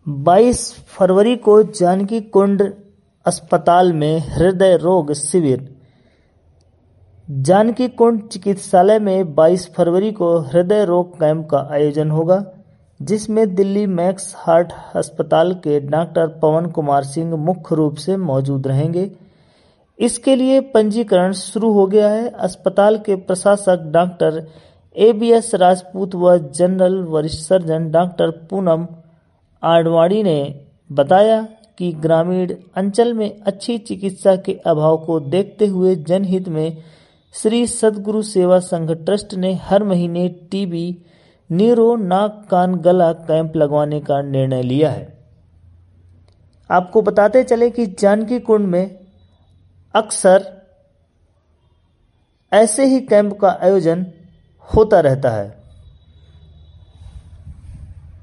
22 फरवरी को जानकी कुंड अस्पताल में हृदय रोग शिविर। जानकी कुंड चिकित्सालय में 22 फरवरी को हृदय रोग कैंप का आयोजन होगा, जिसमें दिल्ली मैक्स हार्ट अस्पताल के डॉक्टर पवन कुमार सिंह मुख्य रूप से मौजूद रहेंगे। इसके लिए पंजीकरण शुरू हो गया है। अस्पताल के प्रशासक डॉक्टर ABS राजपूत व जनरल वरिष्ठ सर्जन डॉक्टर पूनम आडवाणी ने बताया कि ग्रामीण अंचल में अच्छी चिकित्सा के अभाव को देखते हुए जनहित में श्री सद्गुरु सेवा संघ ट्रस्ट ने हर महीने TB, न्यूरो, नाक, कान, गला कैंप लगवाने का निर्णय लिया है। आपको बताते चले कि जानकी कुंड में अक्सर ऐसे ही कैंप का आयोजन होता रहता है।